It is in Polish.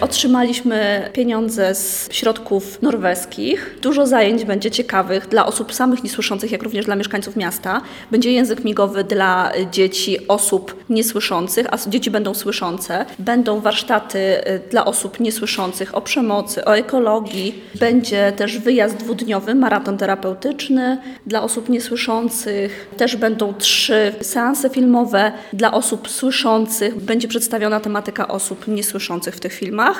Otrzymaliśmy pieniądze z środków norweskich. Dużo zajęć będzie ciekawych dla osób samych niesłyszących, jak również dla mieszkańców miasta. Będzie język migowy dla dzieci, osób niesłyszących, a dzieci będą słyszące. Będą warsztaty dla osób niesłyszących o przemocy, o ekologii. Będzie też wyjazd dwudniowy, maraton terapeutyczny dla osób niesłyszących. Też będą 3 seanse filmowe dla osób słyszących. Będzie przedstawiona tematyka osób niesłyszących w tych filmach.